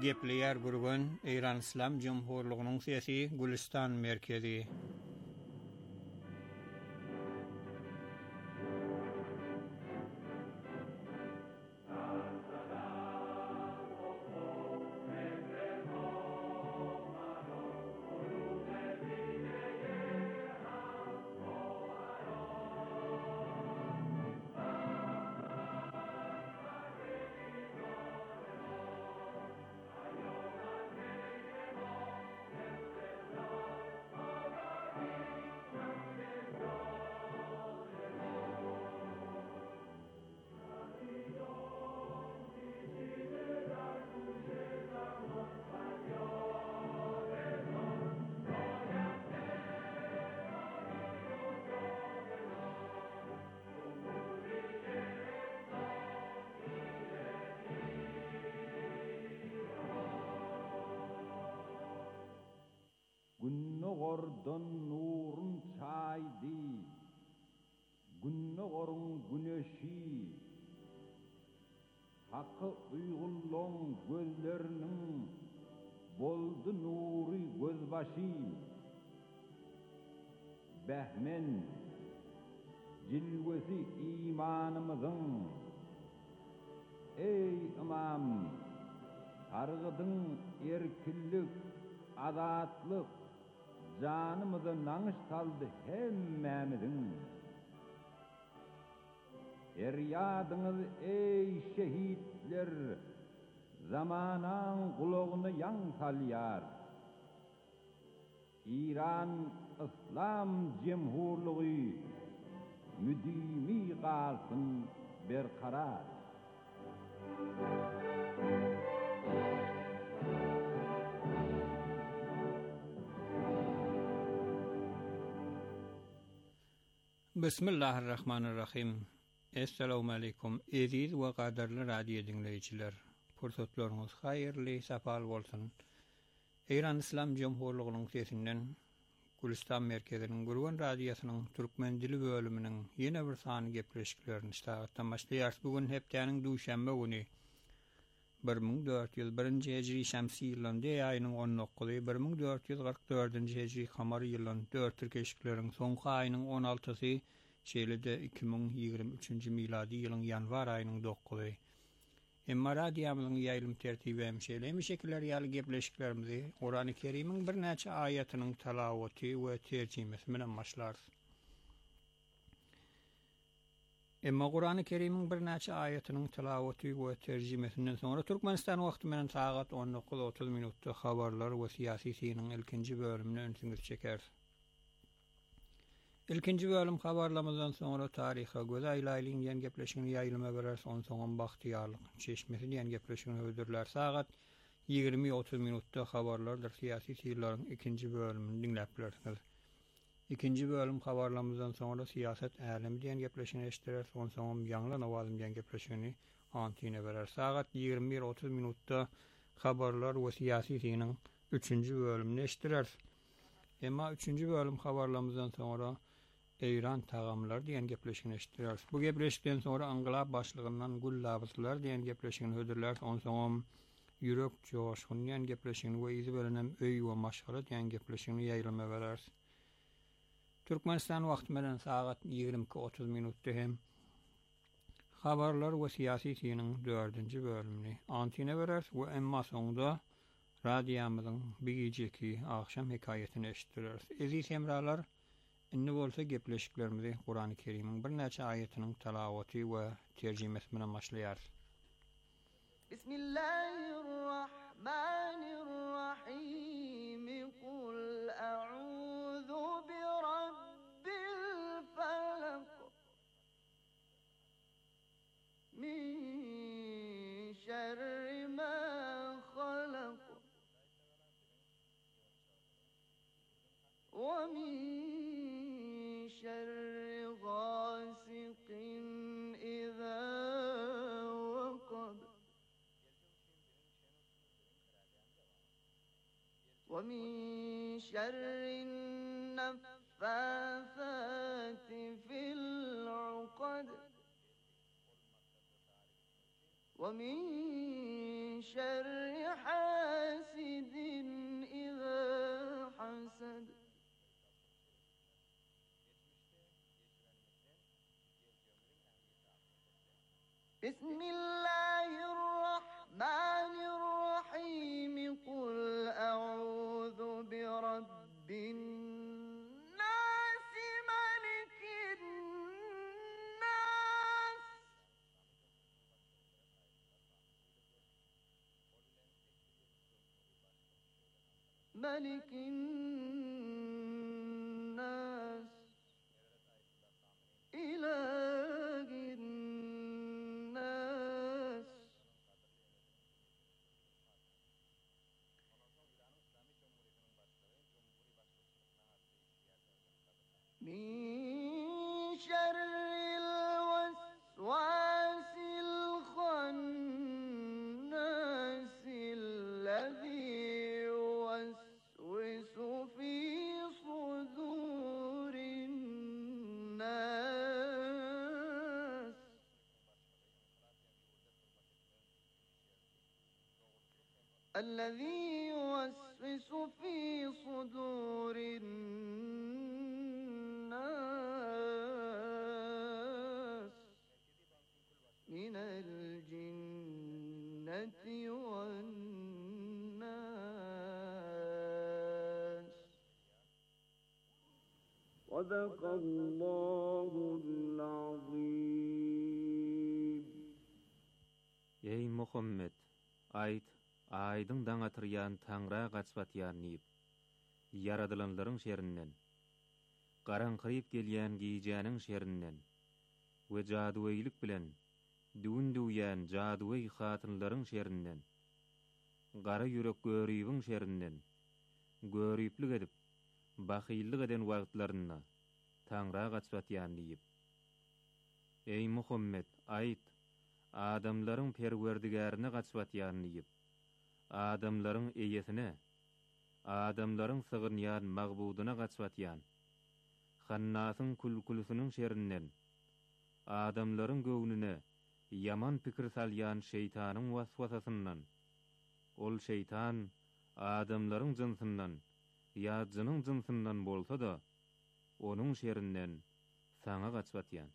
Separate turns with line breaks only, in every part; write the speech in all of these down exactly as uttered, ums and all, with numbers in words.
gepleýär gurgun Eýran Islam Jumhurlygynyň sesi Gülistan merkezi.
Günnogordan nurun çaydı, günnogorun güneşi, hakkı uygulluğun gözlerinin boldu nuri gözbaşı. Behmen, cilvesi imanımızın, ey imam, targıdın erkillik, adatlık, canımıza nanış saldı hemmemizin. Eryadınız ey şehitler, zamanan kulağını yan salyar. İran İslam Cemhurluğu müdimi kalsın berkarar.
Bismillahirrahmanirrahim. Assalamu alaikum. Aziz we gaderli radio dinleýijiler. Pursatlaryňyz haýyrly, sapal bolsun. Eýran Islam Jumhurlygynyň sesinden Gülistan merkeziniň Gurgan radiosynyň türkmen dili bölüminiň ýene bir sany gepleşiklerini iştagatdan başlaýar. Bugün hepdeniň duşanba güni bir ming dört ýüz birinji hejri şämsi ýylynyň aýynyň on dokuzy, bir ming dört ýüz gyrk dördünji hejri kamary ýylynyň dört türkeşikleriň soňky aýynyň on altysy, şeýlede iki ming ýigirme üçinji miladi ýylyň ýanwar aýynyň dokuzy. Emma radiyamyzyň ýaýlym tertibi hem şeýlemi şekiller ýaly gepleşiklerimizi Qur'an-ı Kerim'iň bir näçe aýatynyň talawaty we terjimesi bilen başlar. Emma Qur'an-ı Kerim'iň bir näçe aýatynyň talawaty we terjimesinden soňra Türkmenistan wagty bilen saat on dokuz otuz minutda habarlar we syýasy synyň ilkinji bölümini öňsüňiz çeker. İlkinji bölüm habarlamazdan soňra taryha göz aýlaýlyň ýen gepleşigini ýaýlyma berer, son soňam bahtiýarlyk çeşmesi ýen gepleşigini öwdürler. Saat ýigirme otuz minutda habarlardyr syýasy syýrlaryň ikinji bölümini dinläp bilersiňiz. İkinji bölüm habarlamazdan soňra siýaset älemi diýen gepleşigini eşitdirer, son soňam ýanglan awazym diýen gepleşigini antine berer. Saat ýigirme bir otuz minutda habarlar we syýasy synyň üçünji bölümini eşitdirer. Emma üçünji bölüm habarlamazdan soňra Eýran tagamlar diýen gepleşigini eşitdirer. Bu gepleşikden soňra Anglab başlygyndan Gullabyslar diýen gepleşigini hödürler, on soňam ýürek joşgun diýen gepleşigini we izi belenem öý we maşgara diýen gepleşigini ýaýlyma berer. Türkmenistan wagty bilen saat ýigirme iki otuz minutda hem habarlar we syýasy synyň dördünji bölümini antine berer we emma soňda radiyamyzyň bigijeki akşam hekaýetini eşitdirer. Eziz hemralar, inni bolsa gepleşiklerimizi Qur'an-ı Kerim'iň bir näçe aýatynyň talawaty we terjimesi bilen başlaýar.
Bismillahirrahmanirrahim. Qul a'udzu bi rabbil falaq min şerri ma khalaq wa min şerri ghasiqin idha waqab wa min şerrin naffathati fil 'uqad wa min şerri بسم الله الرحمن الرحيم قل أعوذ برب الناس ملك الناس ملك الناس إله الناس من شر الوسواس الخناس الذي يوسوس في صدور الناس الذي يوسوس في صدور الناس من الجنة والناس صدق الله العظيم.
Ey Muhammed, ayt, aýdyň daňa tyrýan taňra gaçbatýan nip. Yaradylanlaryň şerrinden, garaňkyryp gelýän gijäniň şerrinden we jaduweýlik bilen düwün-düwýän jaduwey hatynlaryň şerrinden, gara ýürek görüýüň şerrinden, görüýplik edip bahyllyk eden wagtlaryna taňra gaçbatýan nip. Ey Muhammed, ayt, adamlaryň perwerdigarine gaçbatýan nip. Adamlaryň eýesine, adamlaryň sygynýan magbudyna gaçbatýan. Hannasyň kulkulsynyň şerrinden, adamlaryň göwnüne yaman pikir salýan şeytanyň waswasasyndan. Ol şeytan adamlaryň jynsyndan, ýa jynyň jynsyndan bolsa da, onuň şerrinden saňa gaçbatýan.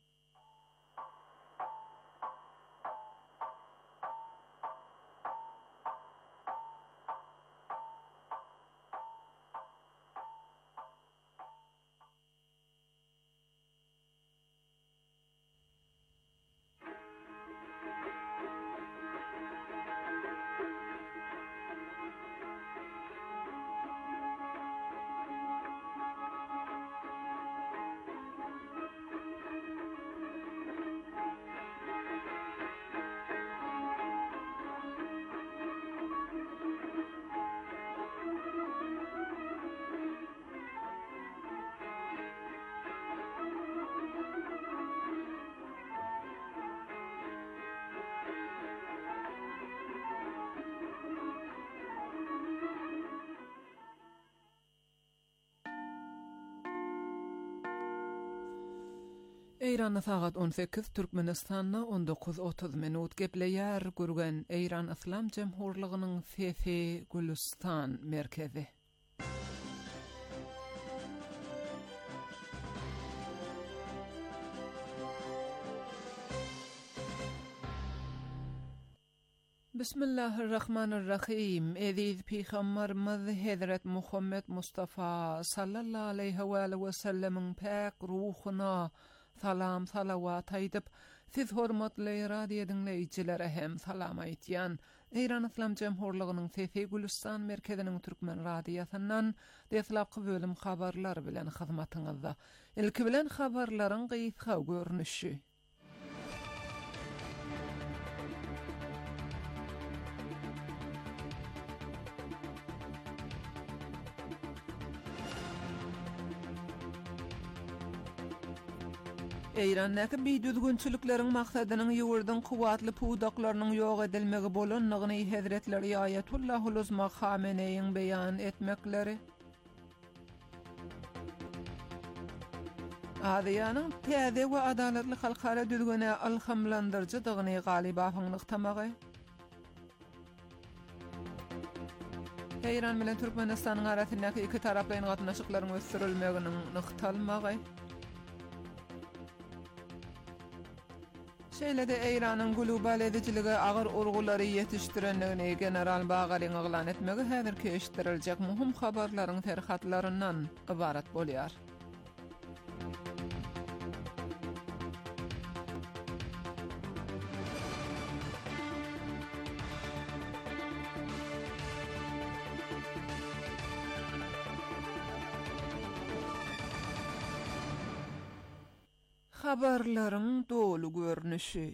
Eýranda sagat on sekiz, Türkmenistanda on dokuz otuz minut gepleýär gürgen Eýran Islam Jemhurlygynyň Fefe Gülistan merkezi. Bismillahirrahmanirrahim. Eziz Peygamberimiz Hazret Muhammed Mustafa sallallahu aleyhi ve sellemin pak ruhuna salam salavat aýdyp, siz hormatly radio dinleýijilere hem salam aýtýan. Eýran Islam Jemhurlygynyň Fefe Gülistan merkeziniň türkmen radiosundan deslapky bölüm habarlar bilen hyzmatyňyzda. Ilki bilen habarlaryň gysga görnüşi. Eýrandäki biýdüzgünçülikleriň maksadynyň ýurdyň kuwatly puwdaklarynyň ýok edilmegi bolanlygyny Hazretleri Ayatullahul Uzma Khameneiň beýan etmekleri. Adiyanyň täze we adalatly halkara düzgüne alhamlandyrjydygyny galyba aňlykdamagy. Eýran bilen Türkmenistanyň arasyndaky iki taraplaryň gatnaşyklaryň ösdürilmeginiň nykdalmagy. Şeýle-de Eýranyň global ediciligi agyr urgulary ýetişdirenligini general Bagaryň ýaglan etmegi häzirki eşitdiriljek muhim habarlaryň terhatlaryndan ibarat bolýar. Habarlaryň dolu görnüşi.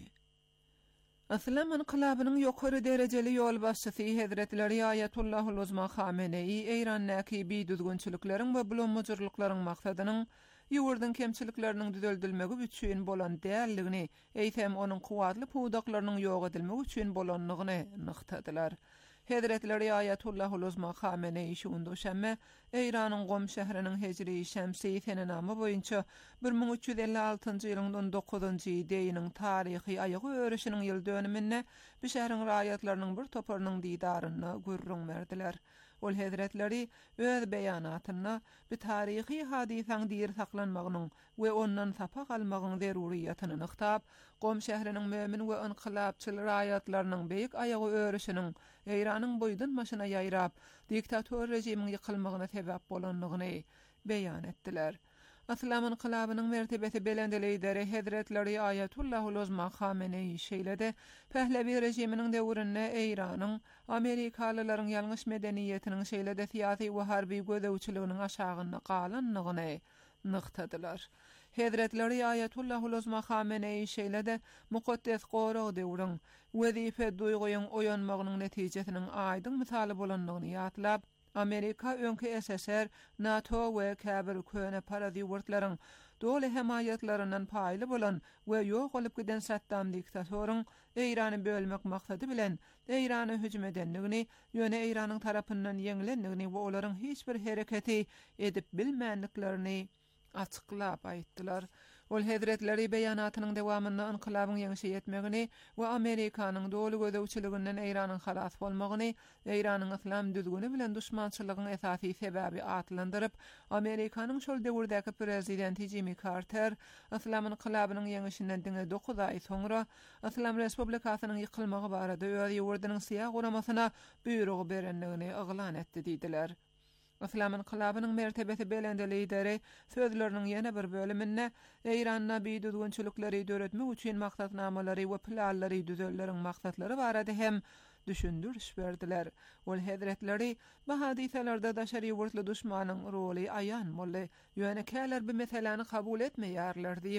Islam inqilabynyň ýokary derejeli ýol başçysy Hazretleri Ayatullahul Uzma Khamenei Eýrannäki biýdüzgünçilikleriň we bulanmajylyklaryň maksadynyň ýurdun kemçilikleriniň düzeldilmegi üçin bolan dälligini, eýsem onuň kuwatly puwdaklarynyň ýok edilmegi üçin bolanlygyny nyktadylar. Hazretleri Ayatullahul Uzma Khamenei şuundu şemme Eýranyň Qom şäheriniň hejri şemsi senenamy boýunça bir ming üç ýüz elli altynjy ýylyň on dokuzunjy ýylyň taryhy aýagy örüşiniň ýyl dönümine bu şäheriň raýatlarynyň bir toparynyň diýdaryny görüň berdiler. Ol Hazretleri öz beýanatyna bu taryhy hadisaň diýer saklanmagynyň we ondan sapa galmagyň zeruriýatyny nyktab, Qom şäheriniň mömin we inqilabçyl raýatlarynyň beýik aýagy örüşiniň Eýranyň boýdan maşyna ýaýrap, diktator rejimiň ýykylmagyna sebäp bolanlygyny beýan etdiler. Islam inqilabynyň mertebesi belende lideri Hazretleri Ayatullahul Uzma Khamenei şeýle-de Pehlevi rejiminiň döwründe Eýranyň Amerikalylaryň ýalňyş medeniýetiniň şeýle-de syýasy we harby gözewçiliginiň aşagyna galanlygyny nyktadylar. Hazretleri Ayatullahul Uzma Khamenei şeýle-de mukaddes gorag döwrüň wezife duýguýyň oýanmagynyň netijesiniň aýdyň misaly bolanlygyny ýatlap, Amerika öňki S S R, NATO we käbir köne parazy wurtlaryň doly hemaýatlarynyň paýly bolan we ýok bolup giden Saddam diktatoryň Eýrany bölmek maksady bilen Eýrany hüjüm edenligini, ýöne Eýranyň tarapyndan ýeňilenligini we olaryň hiç bir hereketi edip bilmänliklerini açıklap aýtdylar. Ol Hazretleri beýanatynyň dowamynda inqilabyň ýeňişe ýetmegini we Amerikanyň doly gözewçiliginden Eýranyň halas bolmagyny, Eýranyň islam düzgüni bilen duşmançylygyň esasy sebäbi atlandyryp, Amerikanyň şol döwürdäki prezidenti Jimmy Carter islam inqilabynyň ýeňişinden diňe dokuz aý soňra Islam Respublikasynyň ýykylmagy barada öz ýurdunyň syýa goramasyna buyrug berenligini yglan etdi diýdiler. Islam inqilabynyň mertebesi belende lideri sözleriniň ýene bir bölüminde Eýranyň biýdüzgünçilikleri döretmek üçin maksatnamalary we planlary düzelleriň maksatlary barada hem düşündürüş berdiler. Ol Hazretleri bu hadiselerde daşary wurtly düşmanyň roly aýan boldy. Ýöne käler bu meselany kabul etmeýärler diýip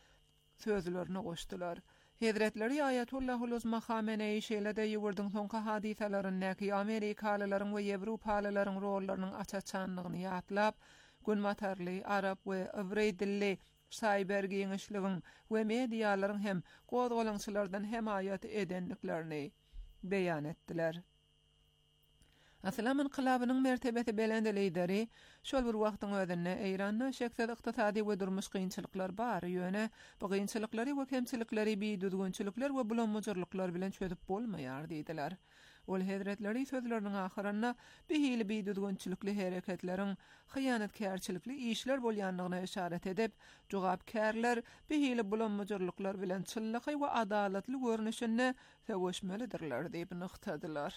sözlerini goşdular. Hazretleri Ayatullahul Uzma Khamenei şeýle-de ýurdun soňky hadisalarynyňky Amerikalylaryň we Ýewropalylaryň rollarynyň açaçanlygyny ýatlap, günmatarly arab we ibrey dilli cyber giňişligiň we mediýalaryň hem gozgalançylardan hemaýat edenliklerini beýan etdiler. Islam inqilabynyň mertebesi belende lideri şol bir wagtyň özünde Eýranyň şeksiz ykdysady we durmuş kynçylyklar bar ýöne bu kynçylyklary we kemçilikleri biýdüzgünçilikler we bulanmajyrlyklar bilen çözüp bolmaýar diýdiler. Ol Hazretleri sözleriniň ahyrynda behili biýdüzgünçilikli hereketleriň hyýanatkärçilikli işler bolýanlygyna işaret edip, jogapkärler behili bulanmajyrlyklar bilen çyllyky we adalatly görnüşine seweşmelidirler diýip nyktadylar.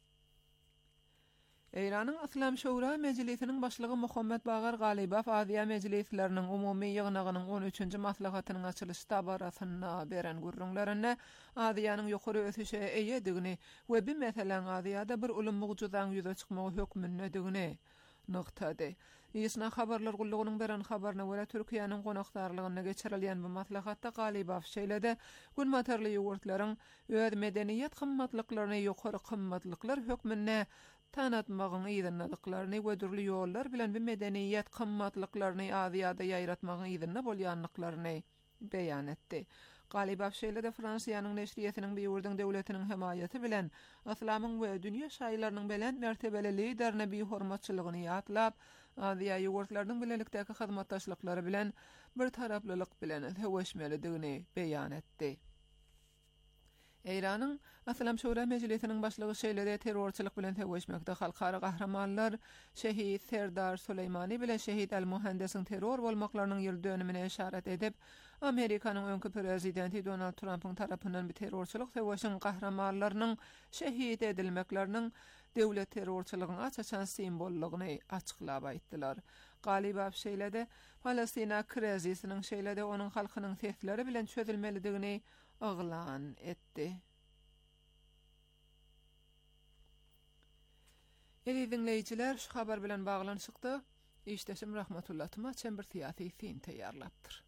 Eýranyň Islam Şoura Mejlisiniň başlygy Muhammed Bagar Galybow Aziýa mejlisleriniň umumy ýygnagynyň on üçünji maslahatynyň açylışy barasyna beren gurrunlaryny Aziýanyň ýokary ösüşe eýedigini we bu meselen Aziýada bir ulum mugjudan ýüze çykmagy hökmündedigini noktady. Ýesna habarlar gullugynyň beren habaryna görä Türkiýanyň gonakdarlygyna geçirilýän bu maslahatda Galybow şeýle-de günmatarly ýurtlaryň öz medeniýet kymmatlyklaryny ýokary kymmatlyklar hökmünde tanatmagyň ýygynalyklaryny we dürli ýollar bilen bu medeniýet kymmatlyklaryny Aziýada ýaýratmagyň ýygyna bolýanlyklaryny beýan etdi. Galybow şeýle-de Fransiýanyň neşriýetiniň bir ýurdun döwletiniň hemaýaty bilen islamyň we dünýä şaýlarynyň bilen mertebeli liderine bir hormatçylygyny ýatlap, Aziýa ýurtlarynyň bilelikdäki hyzmatdaşlyklary bilen bir taraplylyk bilen höwüşmelidigini beýan etdi. Eýranyň Aslam Şura Mejlisiniň başlygy şeýlede terrorçylyk bilen täwişmekde halkara gahramanlar şehit Serdar Suleymani bilen şehit El-Muhandisiň terror bolmaklarynyň ýyl dönümine işaret edip, Amerikanyň öňkü prezidenti Donald Trumpyň tarapyndan bir terrorçylyk täwişiň gahramanlarynyň şehit edilmekleriniň döwlet terrorçylygyny açaçan simbollygyny açyklap aýtdylar. Galiba şeýlede Palestina krizisiniň şeýlede onuň halkynyň tesirleri bilen çözülmelidigini aglan etdi. Eli dinleýijiler, şu habar bilen baglanyşykda işdeşim Rahmatullah Tumaçen bir syýasy film taýýarlapdyr.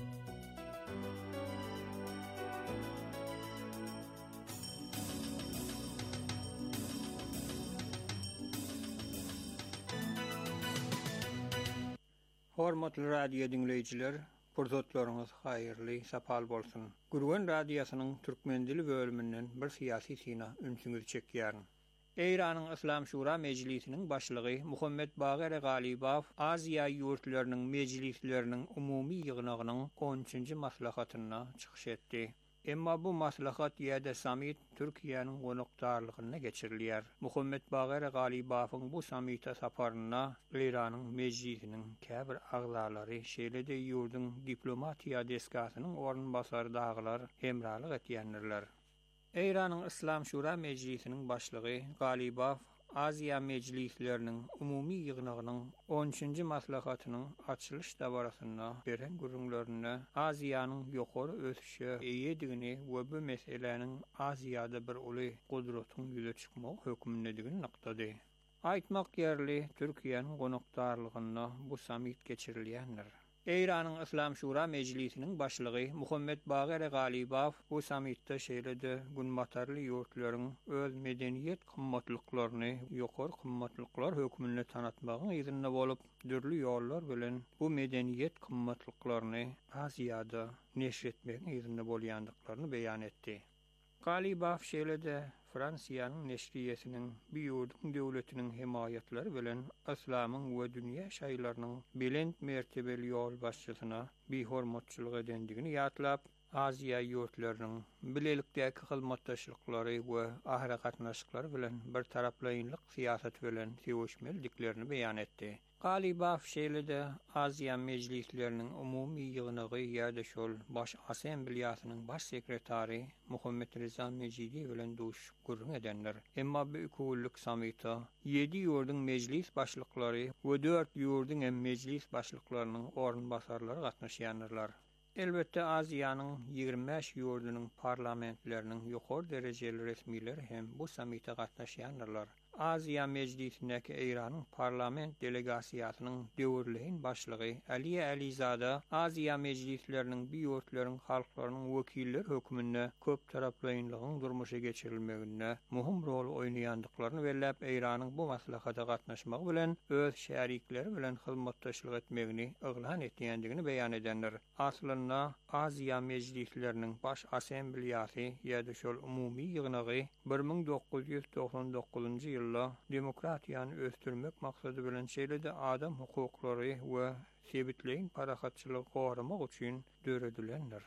Hormatly radio dinleýijiler, purzatlaryňyz haýyrly, sapal bolsun. Gurgan radiosynyň türkmen dili bölüminden bir syýasy syna ünsüňiz çekýärin. Eýranyň Islam Şura Mejlisiniň başlygy Muhammed Bager Galibow Aziýa ýurtlarynyň mejlisleriniň umumy ýygynagynyň on üçinji maslahatyna çykyş etdi. Emma bu maslahat ýa-da samit Türkiýanyň gonakdarlygyna geçirilýär. Muhammed Bager Galibowyň bu samita saparyna Eýranyň mejlisiniň käbir agzalary şeýlede ýurdun diplomatiýa deskasynyň ornbasary daglar hemralyk etýänler. Eýranyň Islam Şura Mejlisiniň başlygy Galibow Aziýa mejlisleriniň umumy ýygynagynyň on üçinji maslahatynyň açylyş dabarasyna beren gürüňlerini Aziýanyň ýokary ösüşi eýedigini we bu meseleniň Aziýada bir uly gudratyň ýüze çykmak hökmündedigini naktady. Aýtmak ýerli Türkiýanyň gonakdarlygyna bu samit geçirilýändir. Eýranyň Islam Şura Mejlisiniň başlygy Muhammed Bager Galibow bu samitde şeýlede günmatarly ýurtlaryň öz medeniýet kymmatlyklaryny ýokary kymmatlyklar hökmünde tanatmagyň ýerinde bolup, dürli ýollar bilen bu medeniýet kymmatlyklaryny Aziýada neşr etmegiň ýerinde bolýandyklaryny beýan etdi. Galibow şeýlede Fransiýanyň neşriýesiniň bir ýurdun döwletiniň himayatlary bilen islamyň we dünýä şaýlarynyň belend mertebeli ýol başçysyna bir hormatçylyk edendigini ýatlap, Aziýa ýurtlarynyň bilelikdäki hyzmatdaşlyklary we ahira gatnaşyklary bilen bir taraplaýynlyk syýasat bilen täwişmeldiklerini beýan etdi. Galibow şeýlede Aziýa mejlisleriniň umumy ýygynagy ýa-da şol baş assemblyýasynyň baş sekretary Muhammed Reza Mejidi bilen duş gurrun edenler. Emma bu iki samita ýedi ýurdun mejlis başlyklary we dört ýurdun hem mejlis başlyklarynyň ornbasarlary gatnaşýanlar. Elbette Aziýanyň ýygrimi beş ýurdunyň parlamentleriniň ýokary derejeli resmileri hem bu samita gatnaşýanlar. Aziýa Mejlisindäki Eýranyň parlament delegasiýasynyň döwürleýin başlygy Aliýe Alizada Aziýa mejlisleriniň bir ýurtlaryň halklarynyň wekilleri hökmünde köp taraplaýynlygyň durmuşa geçirilmeginde muhim rol oýnaýandyklaryny belläp Eýranyň bu maslahata gatnaşmagy bilen öz şärikleri bilen hyzmatdaşlyk etmegini oglan etýändigini beýan edenler. Aslynda Aziýa mejlisleriniň baş assemblyýasy ýa-da şol umumy ýygynagy bir ming dokuz ýüz doksan dokuzunji ýylda demokratiýany östürmek maksady bilen şeýlede adam hukuklary we sebitleýin parahatçylygy goramak üçin döredilendir.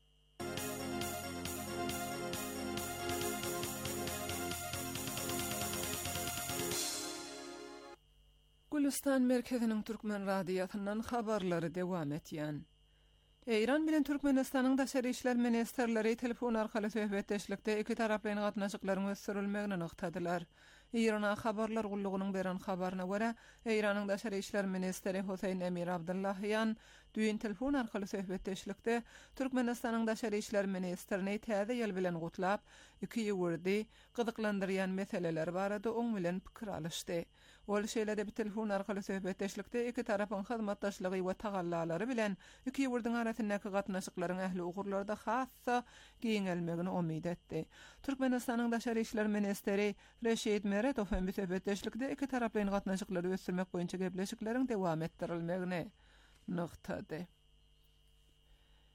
Gülistan merkeziniň Türkmen radiosynyň habarlary dewam etýän. Eýran bilen Türkmenistanyň daşary işler ministerleri telefon arkaly söhbetdeşlikde iki taraplyň gatnaşyklaryň ösdürilmegini noktadylar. Eýrana habarlar gullugynyň beren habaryna görä, Eýranyň daşary işler ministeri Husayn Emir Abdullahyan düýün telefon arkaly söhbetdeşlikde Türkmenistanyň daşary işler ministerini täze ýol bilen gutlap, iki ýurdy gyzyklandyrýan meseleler barada oň bilen pikir alışdy. Ol şeýlede bir telefon arkaly söhbetdeşlikde iki tarapyň hyzmatdaşlygy we tagallalary bilen iki ýurduň arasyndaky gatnaşyklaryň ähli ugurlarda hassa giňelmegini umyt etdi. Türkmenistanyň daşary işler ministeri Reşid Meretov hem bir söhbetdeşlikde iki taraplyň gatnaşyklary ösdürmek boýunça gepleşikleriň dewam etdirilmegini noktady.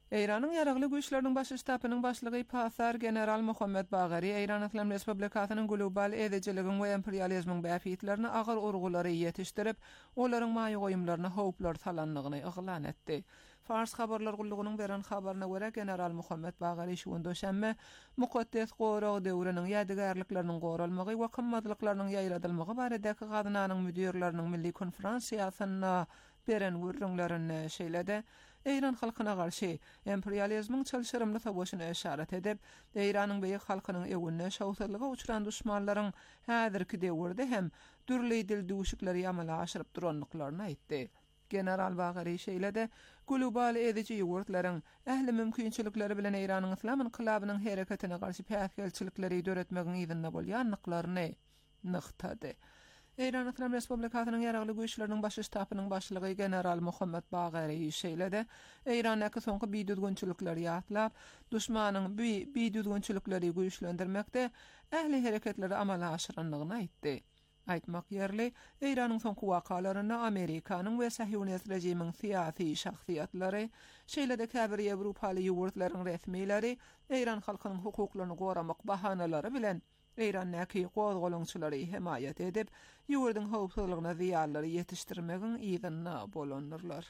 Eýranyň ýaragly güýçleriniň baş ştabynyň başlygy Pasar general Muhammed Bagary Eýran Islam Respublikasynyň global edejiligiň we imperializmiň bäfitlerini agyr urgulary ýetişdirip, olaryň maýy goýumlaryna howplar salanlygyny oglan etdi. Fars habarlar gullugynyň beren habaryna görä general Muhammed Bagary şu döşämbe mukaddes gorag döwrüniň ýadygarlyklarynyň goralmagy we kymmatlyklarynyň ýaýradylmagy baradäki gadynanyň müdirleriniň milli konferensiýasyna beren gurrunlaryny şeýlede Eýran halkyna garşy imperializmiň çalşyrymly savaşyna işaret edip, Eýranyň beýik halkynyň ewine şawtlyga uçuran düşmanlaryň häzirki döwürde hem dürli dil duşukları amala aşyryp duranlyklaryny aýtdy. General Bagary şeýlede global edici ýurtlaryň ähli mümkinçilikleri bilen Eýranyň Islam inqilabynyň hereketine garşy päsgelçilikleri döretmegiň ýygyna bolýanlyklaryny nyktady. Eýran Islam Respublikasynyň ýaragly güýçleriniň baş ştabynyň başlygy general Muhammed Bagary şeýlede Eýranyň soňky biýdüzgünçilikleri ýatlap, düşmanyň biýdüzgünçilikleri güýçlendirmekde ähli hereketleri amala aşyranlygyny aýtdy. Aýtmak ýerli, Eýranyň soňky wakalaryna Amerikanyň we Sahyonist rejimiň syýasy şahsiýatlary, şeýlede käbir Ýewropaly ýurtlaryň resmiýleri Eýran halkynyň hukuklaryny goramak bahanalary bilen Eýran näki gozgolunçylary himayet edip, ýurdyň howpsuzlygyna ziýanlary ýetişdirmegiň ýygyna bolanyrlar.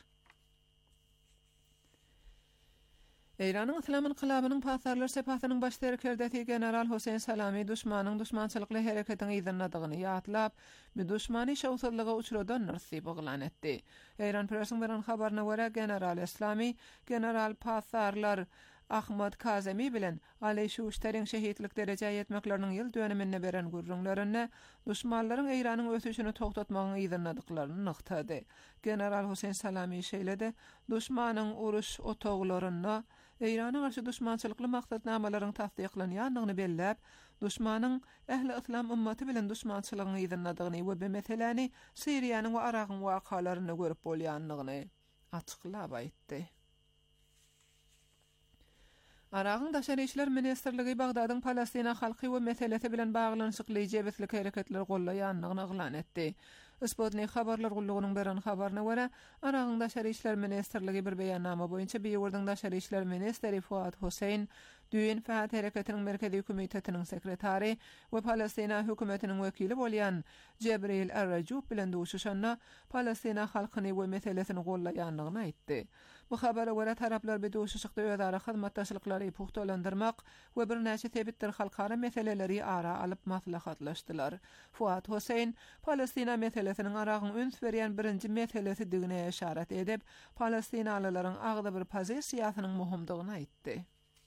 Eýranyň Islam inqilabynyň pasarlar sepatynyň baş direktörü general Hosein Salami düşmanyň düşmançylykly hereketiň ýygynadygyny ýatlap, bu düşmany şawtlyga uçuradan närsip oglan etdi. Eýran pressiň beren habaryna görä general Islami, general pasarlar Ahmad Kazemi bilen Ali Şuştariň şehitlik derejä ýetmekleriniň ýyl dönemine beren gurrunlaryny düşmanlaryň Eýranyň ösüşini togtatmagyny ýygynadyklaryny nyktady. General Hosein Salami şeýlede düşmanyň uruş otoglaryna Eýranyň garşy düşmançylykly maksatnamalaryň tasdiklanýanlygyny belläp, düşmanyň ähli Islam ummaty bilen düşmançylygyny ýygynadygyny we bu meseleni Siriýanyň we Aragyň wakalaryny görüp bolýanlygyny açyklap aýtdy. Aragyň daşary işler ministrligi Bagdadyň Palestina halky we meselesi bilen baglanyşykly jebetlik hereketler gollaýanlygyny oglan etdi. Sputnik habarlar gullugynyň beren habaryna görä, Aragyň daşary işler ministrligi bir beýannama boýunça Beýurdyň daşary işler ministri Fuad Huseyn Düýün Fähat Hereketiniň Merkezi Komitetiniň sekretary we Palestina hökümetiniň wekili bolýan Jebril Arrajup bilen duşuşanna Palestina halkyny we meselesini gollaýanlygyny aýtdy. Bu habara görä taraplar bir duşuşykda özara hyzmatdaşlyklary puhtalandyrmak we bir näçe tebitdir halkara meseleleri ara alyp maslahatlaşdylar. Fuad Huseyn Palestina meselesiniň Aragyň üns berýän birinji meselesi digine işaret edip, Palestinalylaryň agda bir pozisiýasynyň muhimdygyny aýtdy.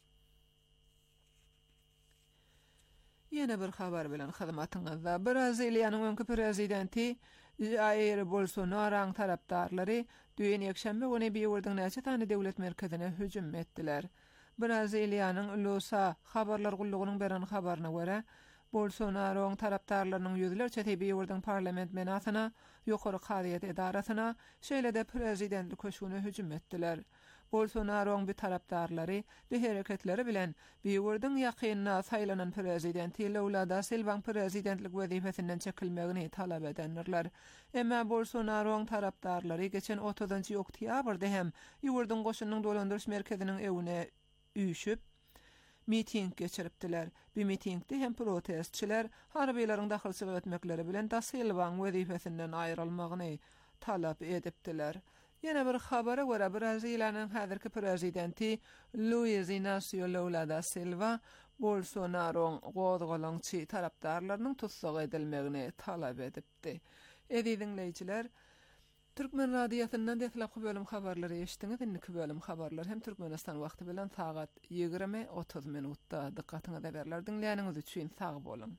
Yine bir habar bilen hyzmatyňyzda Braziliýanyň öňki prezidenti Jair Bolsonaro'ň tarapdarlary düýün ýekşembe güni Beýurdyň näçe tany döwlet merkezine hüjüm etdiler. Braziliýanyň Lusa habarlar gullugynyň beren habaryna görä, Bolsonaro'ň tarapdarlarynyň ýüzlerçe Beýurdyň parlament menasyna, ýokary hadiýet edarasyna, şeýlede prezidentlik köşüne hüjüm etdiler. Bolsonaro'ň bir tarapdarlary bu hereketleri bilen Beýurdyň ýakynyna saýlanan prezidenti Lula da Silva prezidentlik wezifesinden çekilmegini talap edenler. Emma Bolsonaro'ň tarapdarlary geçen otuzunçy oktýabrda hem ýurdyň goşunyň dolandyrys merkeziniň ewine üýşüp miting geçiripdiler. Bu mitingde hem protestçiler harbiýlaryň dahylçylyk etmekleri bilen da Silvaň wezifesinden aýrylmagyny talap edipdiler. Yine bir habara görä Braziliýanyň häzirki prezidenti Luiz Inácio Lula da Silva Bolsonaro'ň gozgolunçy tarapdarlarynyň tutsak edilmegini talap edipdi. Edi dinleýijiler, Türkmen radiosynyň deslapky bölüm habarlary eşitdiňiz. Indiki bölüm habarlar hem Türkmenistan wagty bilen sagat ýygrimi otuz minutda dikkatyňyza berler. Dinleýäniňiz üçin sag bolun.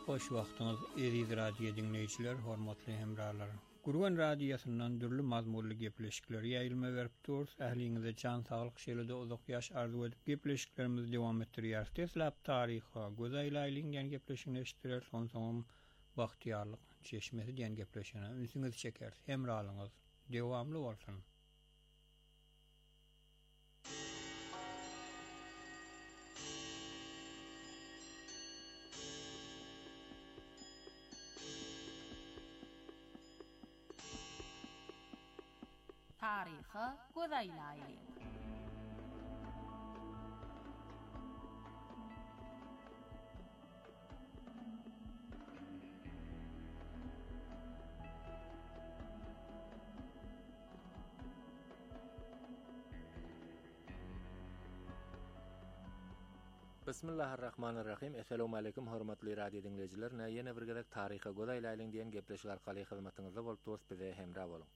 Hoş wagtyňyz Eriz radio dinleýijiler, hormatly hemralar. Gurban radiosundan dürli mazmunly gepleşikler ýaýylma berip dur. Ähliňize can saglyk şeýlede uzak ýaş arzu edip gepleşiklerimizi dowam etdirýär. Teslap taryha, gözel aýlyňdan gepleşigini eşitdiler, soň-soňam bagtyarlyk çeşmesi diýen gepleşigine ünsüňiz çeker. Hemralyňyz dowamly bolsun.
Taryhy gözaýlaýly.
Bismillahirrahmanirrahim. Assalamu alaykum hormatly radio dinleyijiler. Näýe bir gezek taryhy gözaýlaýlyň diýen gepleşik arkaly hyzmatyňyzda bolup dost bize hemra bolun.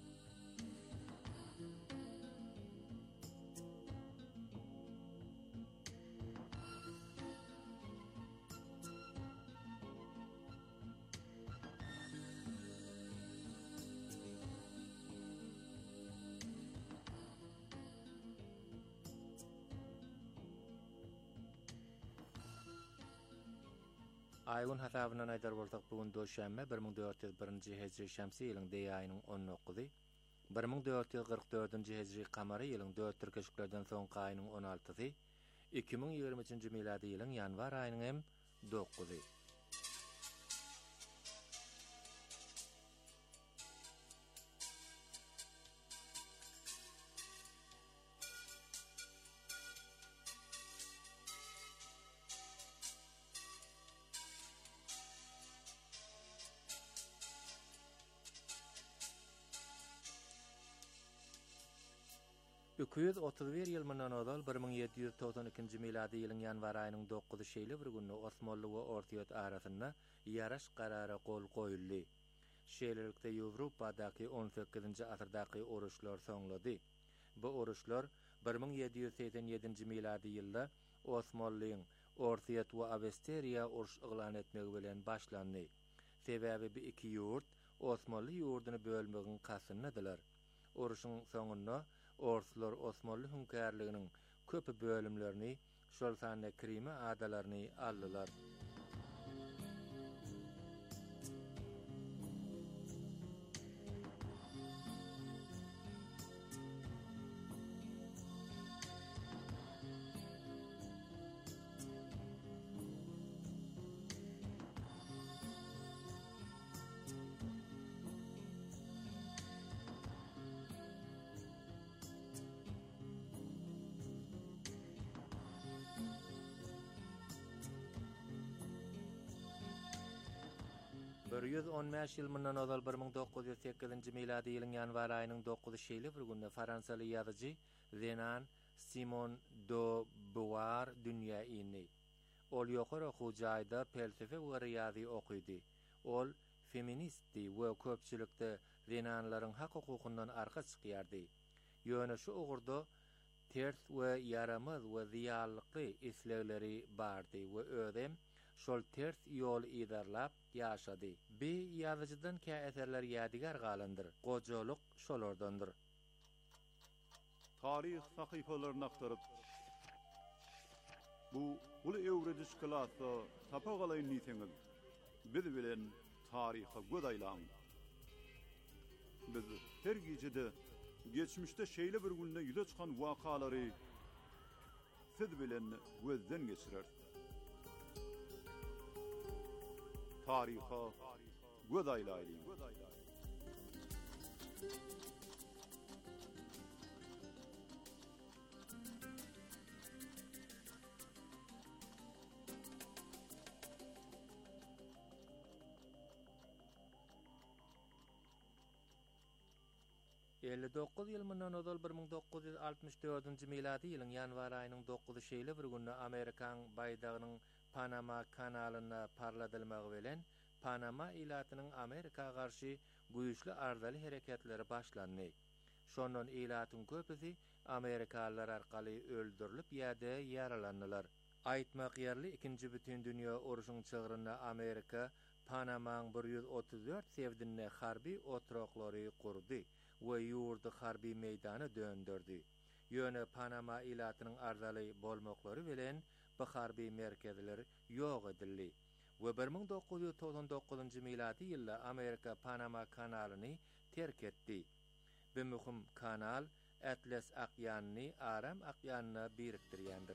Aýgyn hasabyna aýdar bolsak bugun döşänme bir ming dört ýüz birinji hejri şämsi ýylyň deý aýynyň on dokuzy, bir ming dört ýüz gyrk dördünji hejri kamary ýylyň dört türkeşiklerden soňky aýynyň on altysy, iki ming ýygrimi üçinji miladi ýylyň ýanwar aýynyň hem dokuzy. iki yüz otuz bir ýyl mundan ozal bir ming ýedi ýüz togson ikinji miladi ýylyň ýanwar aýynyň dokuzy şeýle bir günde Osmanly we Orta Ýurt arasynda ýaraş karary gol goýuldy. Şeýlelikde Ýewropadaky on sekizinji asyrdaky uruşlar soňlady. Bu uruşlar bir ming ýedi ýüz seksen ýedinji miladi ýylda Osmanlyň Orta Ýurt we Awstriýa uruş iglan etmegi bilen başlandy. Sebäbi bu iki ýurt Osmanly ýurduny bölmegin kasyndylar. Uruşyň soňunda Orslar Osmanlı hünkârlyginiň köpü bölümlerini, şol sanda Krimi adalaryny aldylar. bir yüz on beş ýyl mundan ozal bir ming dokuz ýüz sekizinji miladi ýylyň ýanwar aýynyň dokuzy şeýle bir günde Fransaly ýazyjy Renan Simon de Beauvoir dünýä indi. Ol ýokary hujaýda felsefe we riýazy okuýdy. Ol feministdi we köpçülikde Renanlaryň hak hukukyndan arka çykýardy. Ýöne şu ugurda ters we yaramaz we ziýanlykly islegleri bardy we ödem şol ters ýol idarlap ýaşady. Bi ýazyjydan kä eserler ýadigar galandyr. Gojalyk şolardandyr.
Tarih sahypalaryny aktaryp bu ulu öwrediş klasy tapa galaýyn niýetiňiz biz bilen taryha gözaýlan. Biz her gejede geçmişde şeýle bir günde ýüze çykan wakalary siz bilen gözden geçirer. Taryha gözaýlaýly.
elli dokuz ýyl mundan ozal bir ming dokuz ýüz altymyş dördünji miladi ýylyň ýanwar aýynyň dokuzy şeýle bir günde Amerikan baýdagynyň Panama kanalyna parladylmagy bilen Panama ilatynyň Amerika garşy güýçli arzaly hereketleri başlandy. Şondan ilatyň köpüsi Amerikalılar arkaly öldürilip ýa-da ýaralandylar. Aýtmak ýerli ikinji bütün dünýä uruşynyň çygyrynda Amerika Panamaň bir ýüz otuz dört sevdinne harby otroklary kurdy we ýurdy harby meýdany döndürdi. Ýöne Panama ilatynyň arzaly bolmaklary bilen bu harby merkezler ýok edildi. We bir ming dokuz ýüz toksan dokuzynjy miladi ýylda Amerika Panama kanalyny terk etdi. Bu möhüm kanal Atlas akyanyny Aram akyanyna birikdirýändir.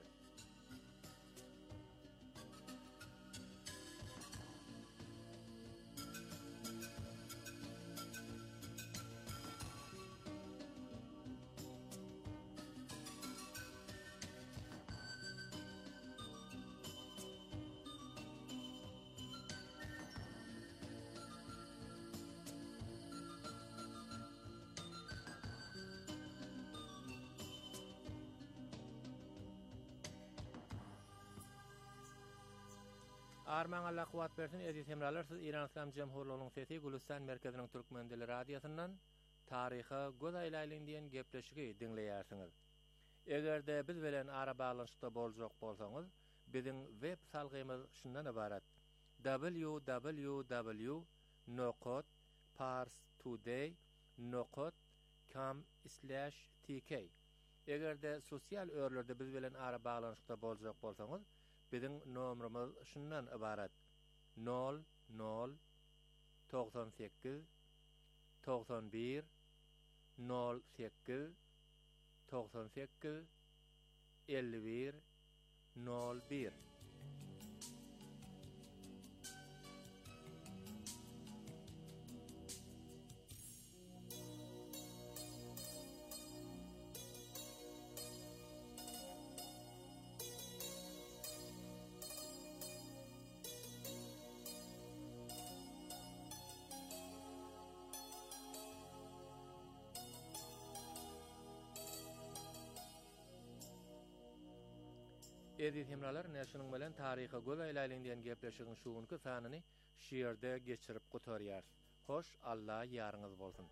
Arman Allah kuwat bersin, eziz hemralar, siz İran İslam Cemhurluğu'nun sesi Gülistan Merkezinin Türkmendili Radyosu'ndan tariha göz aylaylyn diýen gepleşigi dinleýärsiniz. Egerde biz bilen ara bağlanşykda boljak bolsaňyz, biziň web salgymyz şundan ibarat: w w w nokta parstoday nokta com slash t k. Egerde sosial örlerde biz bilen ara bağlanşykda boljak bolsaňyz, biziň nomerimiz şundan ibarat: nol nol doksan sekiz doksan bir nol sekiz doksan sekiz elli bir nol bir. Eziz hemralar, näşiniň bilen taryha göz aylaýlan diýen gepleşigiň şuňky sanyny şiýerde geçirip gutarýar. Hoş, Allah ýarňyz bolsun.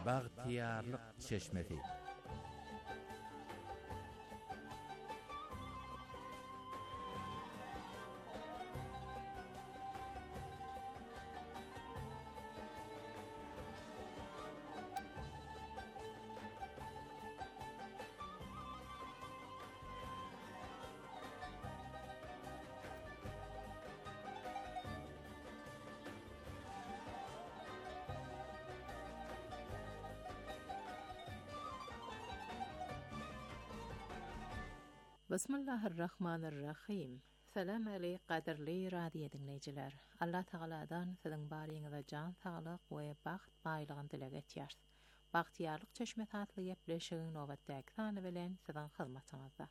Baghtiyarlyk çeşmesi.
Bismillahirrahmanirrahim. Salam aley qadirli radio dinleyiciler. Allah Taala'dan sizin bariyňyza jan sağlyk we baht baýlygyny dilek etýär. Baghtiyarlyk çeşme tatly ýepleşigiň nowatdaky sany bilen sizin hyzmatyňyzda.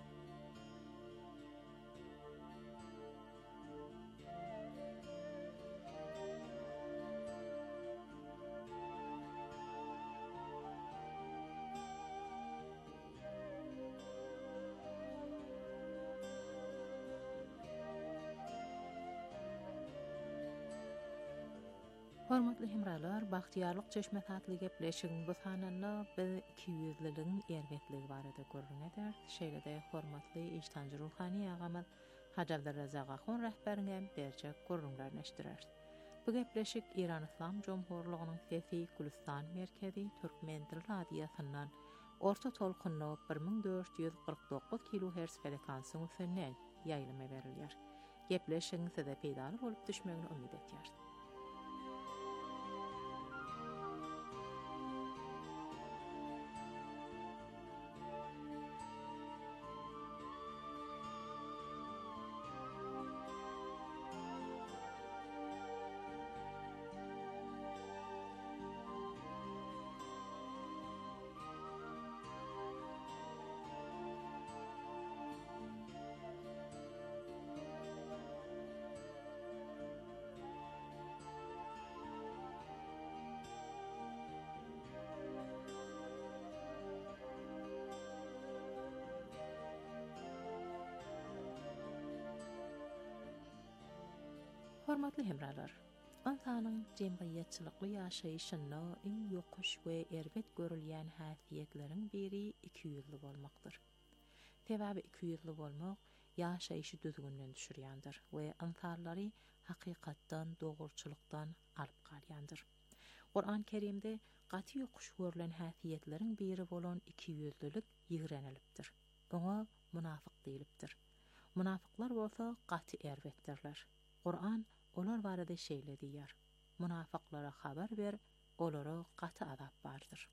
Hormatly hemralar, baghtiyarlyk çeşme tatly gepleşigiň bu sananda biz iki yüzliligiň erbetligi barada görüň eder. Şeýle-de hormatly iştancı ruhani agamyz Hacı Abdurrazak Ahun rahberine berjek görüňler neşdirer. Bu gepleşik İran İslam Jomhurlygynyň Sesi Gülistan merkezi Türkmen dil radiosundan orta tolkunly bir min dört ýüz kırk dokuz kilohertz frekansyň üstünden ýaýlama berilýär. Gepleşigiň size peýdaly bolup düşmegini umyt etýär. Hormatly hemralar, insanyň jemgyýetçilikli ýaşaýyşynda iň ýokuş we erbet görülýän häsiýetleriň biri iki ýüzli bolmakdyr. Sebäbi iki ýüzli bolmak ýaşaýyşy düzgünden düşürýändir we insanlary hakykatdan, dogurçylykdan alyp galýandyr. Qur'an Kerimde gaty ýokuş görülen häsiýetleriň biri bolan iki ýüzlilik ýigrenilipdir. Oňa munafyk diýilipdir. Munafyklar bolsa gaty erbetdirler. Qur'an olar barada şeýle diýär. Munafyklara habar ber, olara gaty azap bardyr.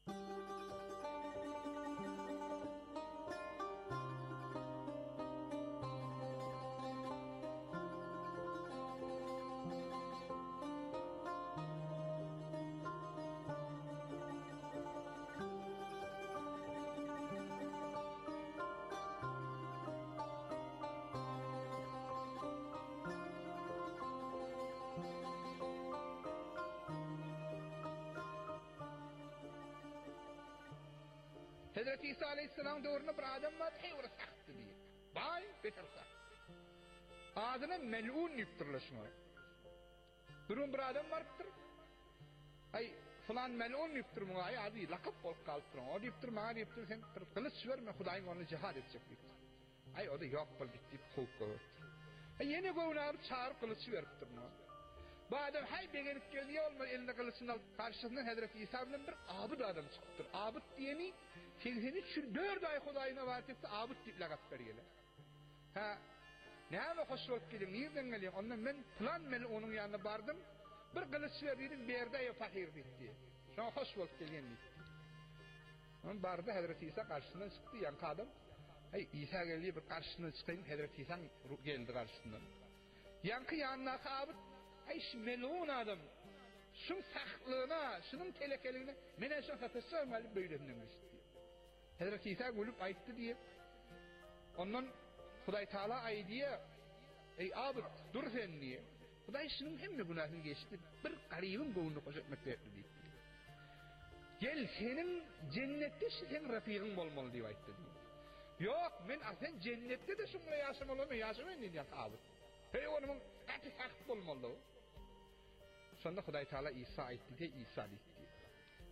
Hazreti İsa Aleyhisselam döwründe bir adam var, hewre saktı diýip. Bay betersa. Adyna melun ýupdyrlaşma. Durun bir adam bardyr. Ay, falan melun ýupdyrmagy ay ady lakap bolup galypdyr. O diýipdir, maňa diýipdir, sen bir kılıç berme, Hudaýyň ony jihad etjek diýip. Ay, o da ýok boldy diýip howk goýupdyr. Ay, ýene gownar çağır kılıç beripdir. Bu adam hay begenip geldi olma elinde kılıçını alıp karşısından Hazreti İsa bilen bir abid adam çıkıptır. Abid diyeni seksen üç yıl dört ay Hudaýyna batipti abid diýip lagap berýärler. Ha, näme hoş bolup geldim, nerden gelýär? Ondan men plan men onun ýanyna bardym. Bir kılıç berdim, berdi ya fakir diýdi. Şoňa hoş bolup gelýän diýdi. On bardy Hazreti İsa karşısına çıktı ýanky adam. Hey İsa geldi bir karşısına çıkayım Hazreti İsa geldi karşısından. Ýanky ýanyna abid ay şu melun adam, şun saklygyna, şunun telekeligine, mene şun satasam alyp beýlenmemiş diýip. Hazreti İsa gülüp aýtdy diýip. Ondan Hudaý Taala aýdýar, ey abid, dur sen diýip. Hudaý şunun hemme günahyny geçdi, bir garybym gowunu goşatmak berdi diýip. Gel senin cennetde sen rafiğin bolmaly diýip aýtdy. Yok, men asen cennetde de şunla ýaşamaly, ýaşamayn diýip abid. Hey onuň äti haq bolmaly. Sonda Hudaý Taala İsa aýtdy, İsa diýdi.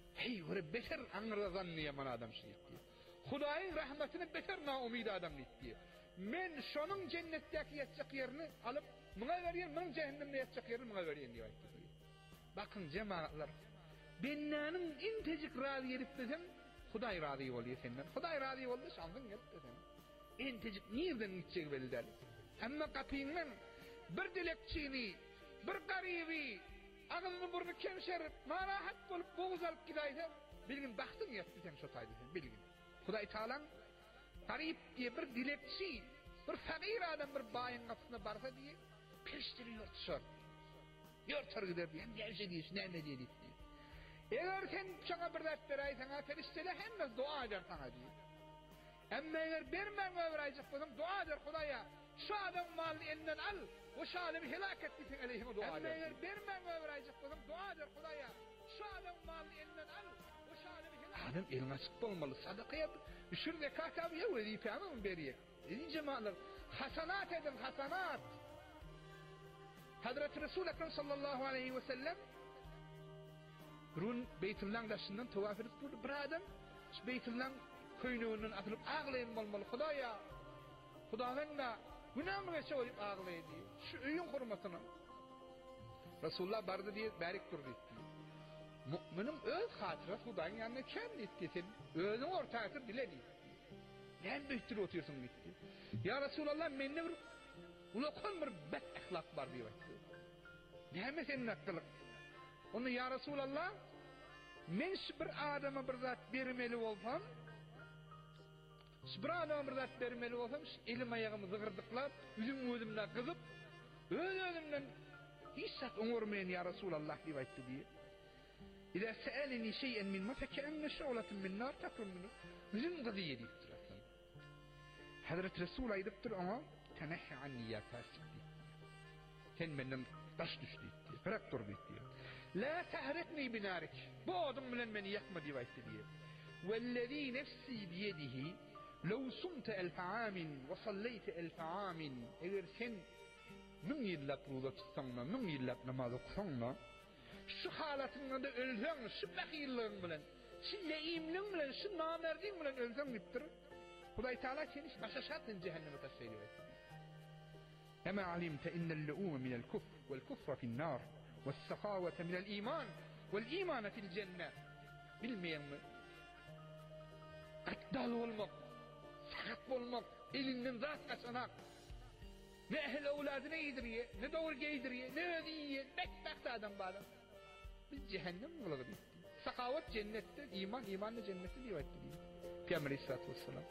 Hey, öyle beter anırda zanniyaman adam şey etti. Hudaýyň rahmetine beter na umid adam etti. Men şonun cennetteki yatacak yerini alıp muňa berýän, men cehennemde yatacak yerini muňa berýän diýip aýtdy. Bakın cemaatlar, bennanyň intejik razy edip desem, Hudaý razy bolýar senden. Hudaý razy boldy, şansyň gelip desem. Intejik nirden gitjek belli. Amma kapyňdan bir dilekçini, bir garyby, agyny burnu kemşerip, narahat bolup boğuz alıp gidaýsa, bilgin baxtyň ýetdi sen şo taýdy, bilgin. Hudaý Taalaň garyp diye bir dilekçi, bir fakir adam bir baýyň gatyna barsa diye peşdiri ýurtşar. Ýurtar gider diye, näçe diýiş, näme diýdi. Eger sen şoňa bir dert beräýsäň, ferişteler hemme dua eder sana diýip. Emma eger bermän öwräjek bolsaň dua eder Hudaýa. Şu adam malını elinden al, o şu adamı helak etmişsin aleyhime dua eder. Emma eger bermän öwräjek bolsaň dua eder Hudaýa. Şu adam malını elinden al, o şu adamı helak. Adam eline açık bolmaly, sadaka yap. Üçür zekat abi ya wezife ama berýek. Edi cemaatlar, hasanat edin, hasanat. Hazreti Resul Ekrem sallallahu aleyhi ve sellem Run Beytullah'ın daşından tawaf edip durdu. Bir adam Beytullah'ın köynüğünden atılıp ağlayan bolmaly. Hudaýa, Hudaýyňda günahmy geçe bolýup ağlaýdy. Şu öýüň hurmatyna. Rasulullah bardy diýip bärik durdy. Müminin öz hatırası Hudaýyň ýanyna kendi etdi. Özüň ortaýy diledi. Näme büýtür oturýarsyň gitti. Ya Rasulullah mende bir ulaqan bir bad ahlak bar diýip aýtdy. Näme senin aklyk? Onu ya Rasulullah, men bir adama bir zat bermeli bolsam, bir adama bir zat bermeli bolsam, elim ayağımı zıgırdıklap, üzüm özümden kızıp, öz özümden hiç sat oňurmaýan ya Rasulullah diýip aýtdy diýip. İza sa'alani şey'en min ma fekenne şu'latun min nar takrum minhu. Üzüm gyzy diýip durasyn. Hazrat Resul aýdypdyr ona, "Tenehi anni ya fasik." Sen menden taş düşdi diýip, bırak dur diýip. La tahritni binarik. Bu odun bilen meni yakma diýip aýtdy diýip. Wallazi nafsi biyadihi law sumta alf aamin wa sallayta alf aamin. Eger sen min ýyllap roza tutsaňma, min ýyllap namaz oksaňma, şu halatyňda ölseň, şu bakýylygyň bilen, şu leýimliň bilen, şu namerdiň bilen ölseň gittir. Hudaý Taala seni başaşatyn cehenneme taşýar. Ama alimta innal lu'uma minal kufr wal kufra fin nar. والسخاوة من الإيمان والإيمان في الجنة بالميم قتال والمق سخط والمق إلين ذات قسناق نأهل أولادنا يدريه ندور يدريه نهديه بك بك آدم بعدا بالجهنم مغلق بيه سخاوة جنة إيمان إيمان جنة دي وقت دي في أمر الصلاة والسلام.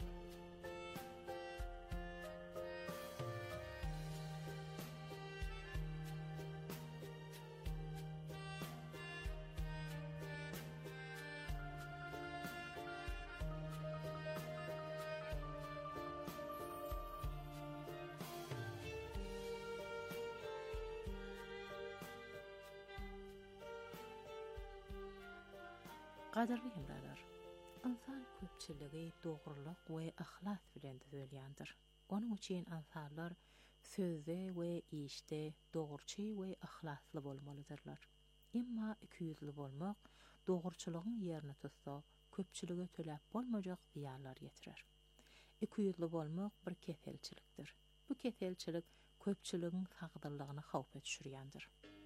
Gaderli hemralar, insan köpçüligi dogrulyk we ahlat bilen düzelýändir. Onuň üçin insanlar sözde we işde dogurçy we ahlatly bolmalydyrlar. Emma iki ýüzli bolmak dogurçylygyň ýerini tutsa, köpçülige töläp bolmajak ziýanlar getirer. iki ýüzli bolmak bir keselçilikdir. Bu keselçilik köpçüligiň sagdyrlygyny hawpa düşürýändir.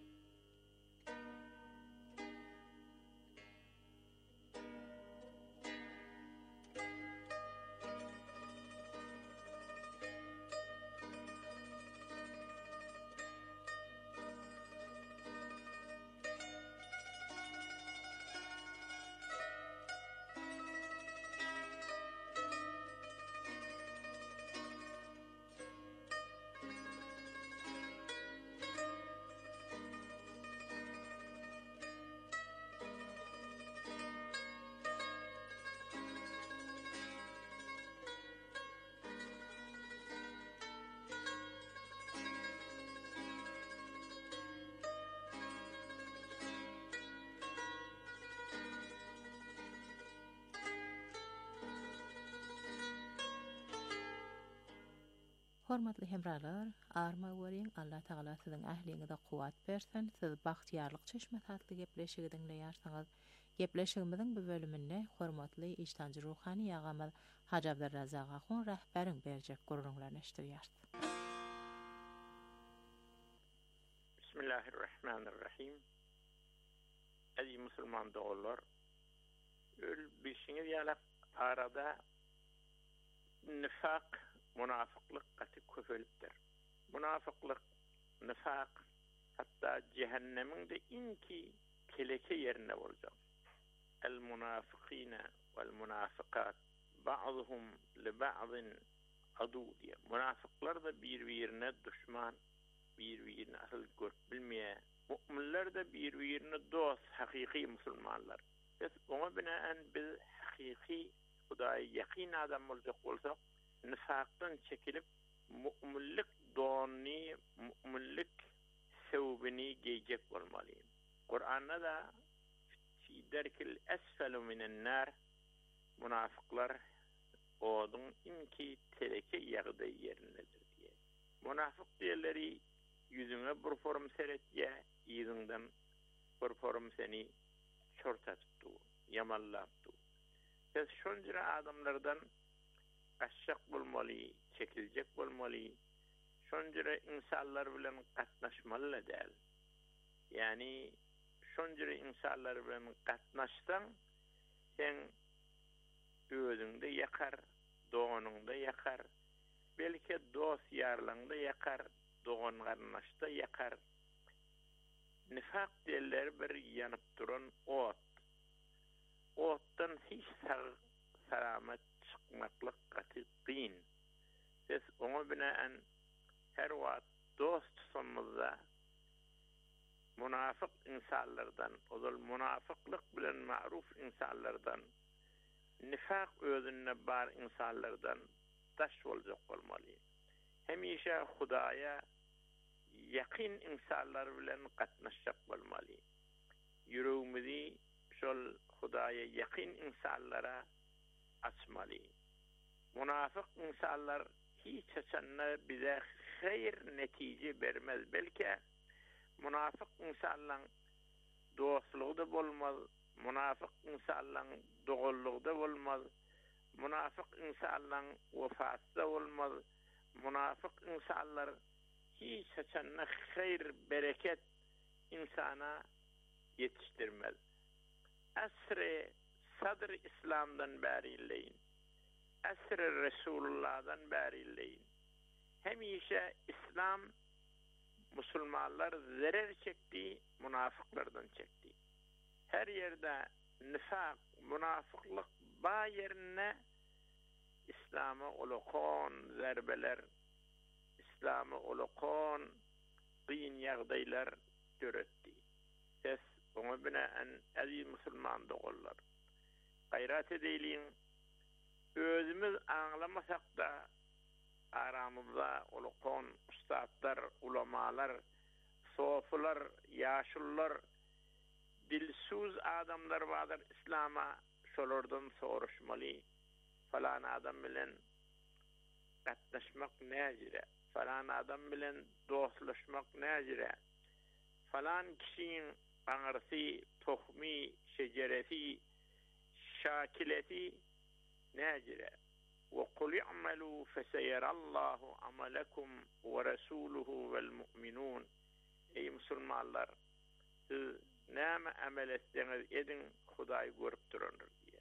Hormatly hemralar, arma weriň Allah Taala siziň ähliňizde kuwat bersin. Siz bagtýarlyk çeşme tatly gepleşigi dinleýärsiňiz. Gepleşigimiziň bu bölüminde hormatly iştancı ruhani ýagamyz Hacı Abdurrazak Ahun rahberiň berjek gurulmalarını eşdirýär.
Bismillahirrahmanirrahim. Aziz musulman dogullar, öl bilşiňiz ýalak arada nifak, münafıklyk gaty köpelipdir. Münafıklyk, nifak hatta cehennemin de inki keleke yerine boljak. El munafiqina vel munafiqat ba'duhum li ba'din adu diye. Münafıklar da bir-birine düşman, bir-birine asıl görüp bilmeýär. Müminler de bir-birine dost, hakiki musulmanlar. Biz ona binaen biz hakiki Hudaýa ýakyn adam boljak bolsak, nifakdan çekilip mu'minlik dony, mu'minlik sevbini giyecek bolmaly. Kur'an'da da fi derkil esfelu minen nar münafıklar odun inki teleke ýagdy ýerindedir diye. Münafık diýerleri yüzüne bir form seretýä, ýüzünden bir form seni çortatdy, ýamallapdy. Biz şonjra adamlardan aşşak bolmaly, çekiljek bolmaly. Şonjra insanlar bilen gatnaşmaly däl. Yani şonjra insanlar bilen gatnaşsaň sen özüňde ýakar, doňuňda ýakar. Belki dost ýarlaňda ýakar, dogan garnaşda ýakar. Nifak diýerler bir ýanyp duran ot. Otdan hiç selamet çıkmaklık gaty qyn. Biz ona binaen her wagt dost tutmamyzda münafık insanlardan, ozal münafıklyk bilen ma'ruf insanlardan, nifak özüne bar insanlardan taş boljak bolmaly. Hemişe Hudaýa ýakyn insanlar bilen gatnaşjak bolmaly. Yüreğimizi şol Hudaýa ýakyn insanlara açmaly. Münafık insanlar hiç açanna bize hayır netije bermez. Belki münafık insanlaryň dostlugy da bolmaz, münafık insanlaryň dogullugy da bolmaz, münafık insanlaryň wefasy da bolmaz, münafık insanlar hiç açanna hayır bereket insana yetiştirmez. Asr-ı sadr İslam'dan bärileyin. Asr-ı Resulullah'dan bärileyin. Hemişe İslam musulmanlar zarar çekti, münafıklardan çekti. Her yerde nifak, münafıklık ba yerine İslam'a olukon zerbeler, İslam'a olukon qiyyn ýagdaýlar göretdi. Ses ona binaen aziz musulman dogullar. Gayrat edeýin, özümüz aňlamasak da aramyzda olukon ustadlar, ulamalar, sofular, ýaşullar, dilsuz adamlar bardyr İslam'a, şolardan soruşmaly. Falan adam bilen gatnaşmak näjire? Falan adam bilen dostlaşmak näjire? Falan kişiň aňarsy, tohmy, şejereti, şakileti näjire? Ve kul i'malu feseyerallahu amalakum ve rasuluhu vel mu'minun. Ey musulmanlar, siz näme amel etseňiz edin, Hudaý görüp durandyr diye.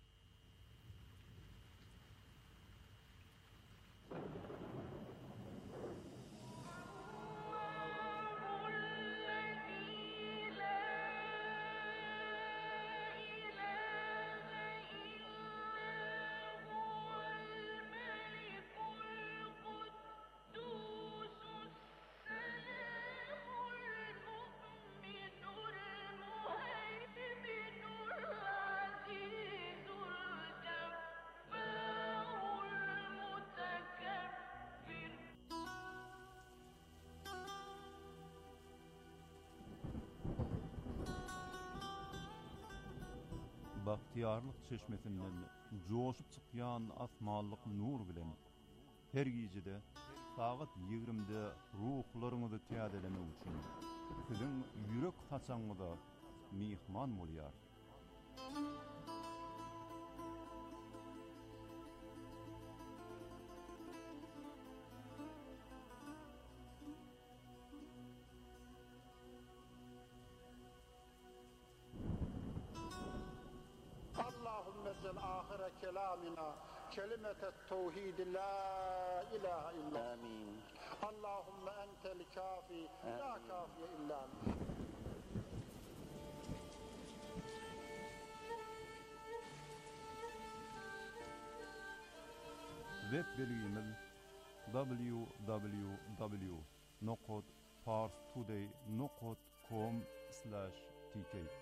Bahtiyarlyk çeşmesinden joşup çykýan asmanlyk nur bilen her gijede sagat ýigrimde ruhlaryňyzy täzelemek üçin siziň ýürek haçaňyza mihman bolýar.
اللهم اجعل آخر كلامنا كلمة التوحيد لا إله إلا آمين. اللهم أنت الكافي لا كافي إلا أنت.
Web bölümümüz w w w nokta parstoday nokta com slash t k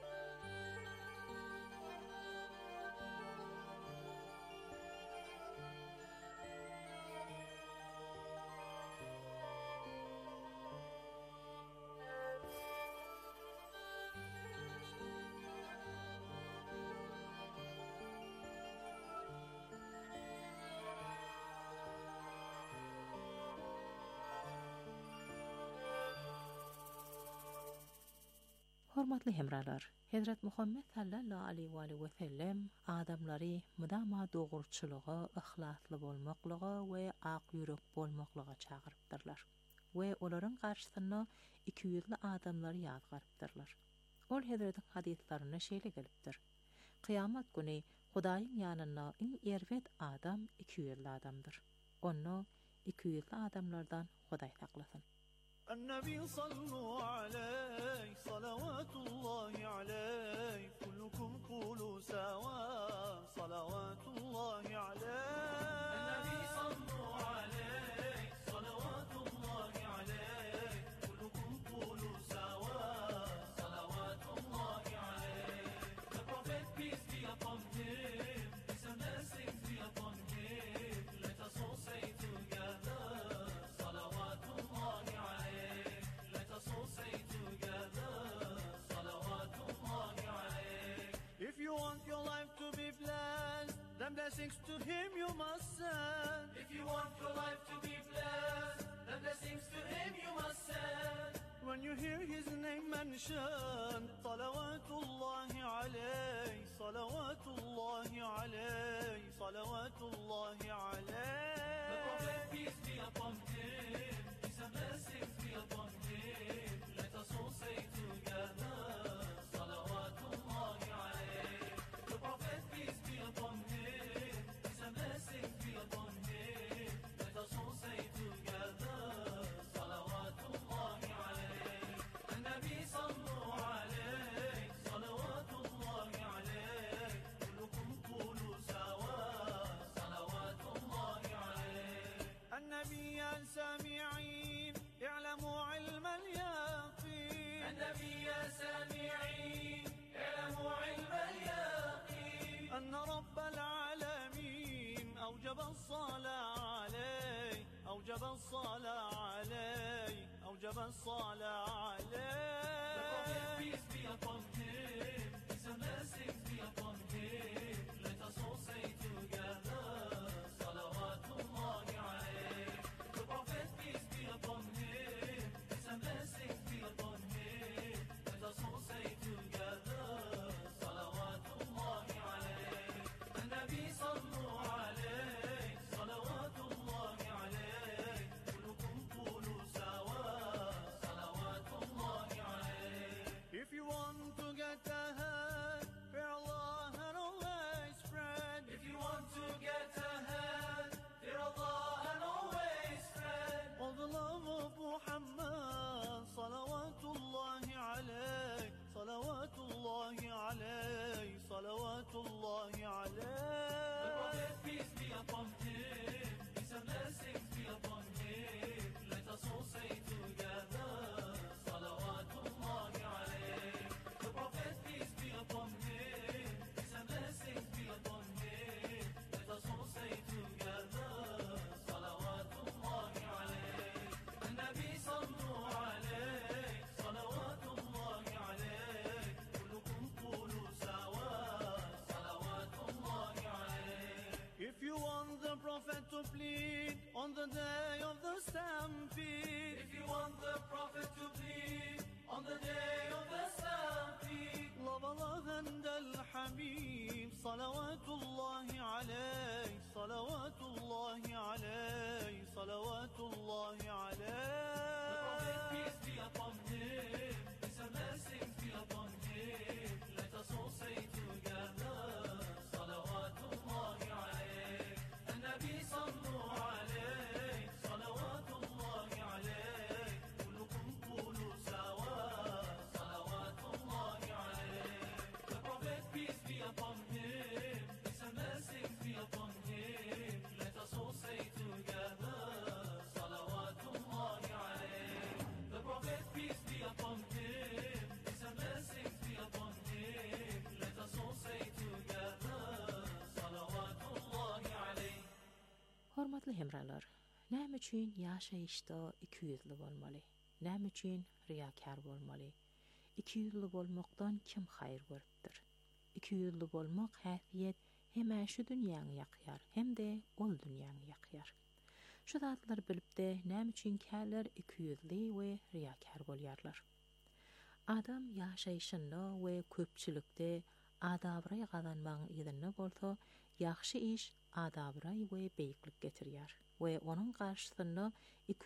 Hormatly hemralar, Hazrat Muhammed sallallahu aleyhi ve sellem adamları mudama doğrulçuluğa, ihlaslı bolmaklığa ve aq yürek bolmaklığa çağırıpdırlar. Ve onların karşısına iki yüzlü adamları yazgarıpdırlar. Ol Hazrat'ın hadislerine şeýle gelipdir. Kıyamet günü Hudaýyň ýanynda iň erwet adam iki yüzlü adamdır. Onu iki yüzlü adamlardan Hudaý saklasyn.
النبي صلوا عليه صلوات الله عليه كلكم قولوا سوا صلوات الله عليه النبي صلوا عليه صلوات الله عليه كلكم قولوا سوا صلوات الله عليه The Prophet peace be upon him peace and blessings be upon him let us all say together صلوات الله عليه let us all say together صلوات الله عليه If you want your life to be blessed then blessings to him you must send If you want your life to be blessed then blessings to him you must send When you hear his name mentioned صلوات الله عليه صلوات الله عليه صلوات الله عليه The Prophet peace be upon him peace and blessings be upon him let us all say together صلوات الله عليه The Prophet peace be upon him peace and blessings be upon him let us all say together صلوات الله عليه النبي صلوا عليه صلوات الله عليه كلكم قولوا سوا صلوات الله عليه النبي يا سامعين اعلموا علم اليقين النبي يا سامعين اعلموا علم اليقين أن رب العالمين أوجب الصلاة عليه أوجب الصلاة عليه أوجب الصلاة عليه The Prophet peace be upon him peace and blessings be upon him let us all say together صلوات الله عليه The Prophet peace be upon him peace and blessings be upon him let us all say together صلوات الله عليه النبي صلوا عليه صلوات الله عليه كلكم قولوا سوا صلوات الله عليه If you want to get ahead fear Allah and always spread If you want to get ahead fear Allah and always spread all the love of Muhammad صلوات الله عليه صلوات الله عليه صلوات الله عليه The Prophet peace be upon him peace and blessings be upon him let us all say together صلوات الله عليه The Prophet peace be upon him peace and blessings be upon him let us all say together صلوات الله عليه النبي صلوا عليه صلوات الله عليه كلكم قولوا سوا صلوات الله عليه If you want the Prophet to plead on the day of the stampede If you want the Prophet to plead on the day of the stampede love Allah and Al-Habib صلوات الله عليه صلوات الله عليه صلوات الله عليه. The prophet, peace be upon him, peace and blessings be upon him. Let us all say together, صلوات الله عليه. النبي صلوا عليه صلوات الله عليه. كلكم قولوا سوا صلوات الله عليه. The prophet, peace be upon him, peace and blessings be upon him. Let us all say together, صلوات الله عليه. The prophet, peace be upon him, peace and blessings be upon him. Let us all say together, صلوات الله عليه.
Hormatly hemralar, näme üçin ýaşaýyşda iki ýüzli bolmaly? Näme üçin riyakar bolmaly? iki ýüzli bolmakdan kim haýr görüpdir? iki ýüzli bolmak häsiýet hem şu dünýäni ýakýar, hem de ol dünýäni ýakýar. Şu zatlar bilipde näme üçin käler iki ýüzli we riyakar bolýarlar? Adam ýaşaýyşynda we köpçülikde adabry gazanmagyň ýerine bolsa, ýaxşy iş adabry we beýiklik getirýär we onuň garşysynda iki